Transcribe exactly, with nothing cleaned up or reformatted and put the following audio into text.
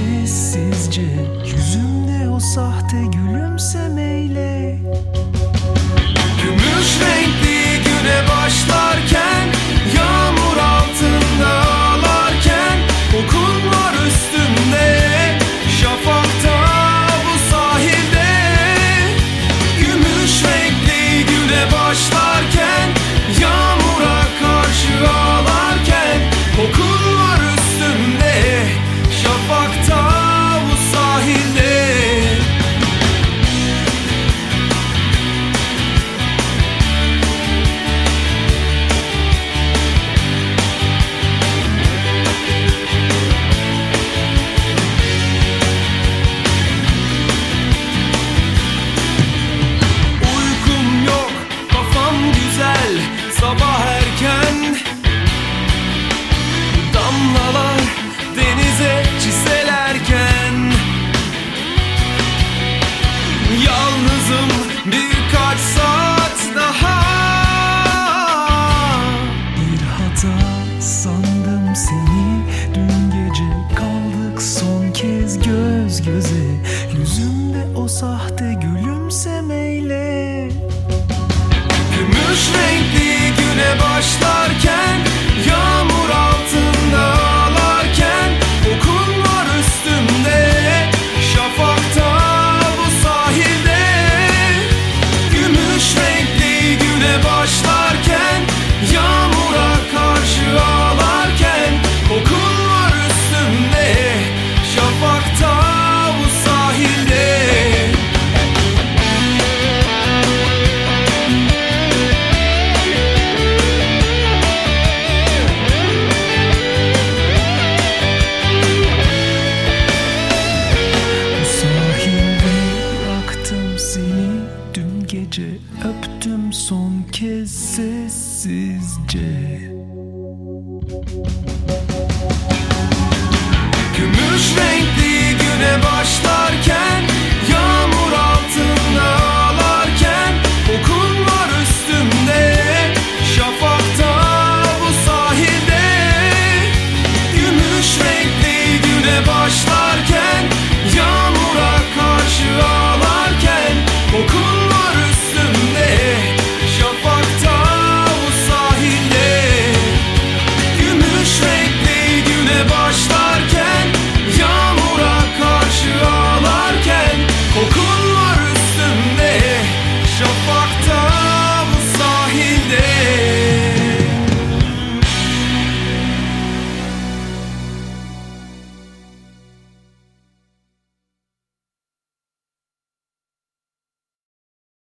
sessizce, yüzümde o sahte gülümsemeyle. Gümüş renkli güne başlarken, yağmur altında ağlarken, kokun var üstümde, şafakta bu sahilde. Gümüş renkli güne başlarken, yağmura karşı ağlarken, kokun var üstümde, şafakta bu sahilde. Uykum yok, kafam güzel, sabah erken. Damlalar denize çiselerken, yalnızım birkaç saat daha. Bir hata sandım seni, dün gece kaldık son kez göz göze, yüzümde o sahte gülümsemeyle. Gümüş renkli güne başlar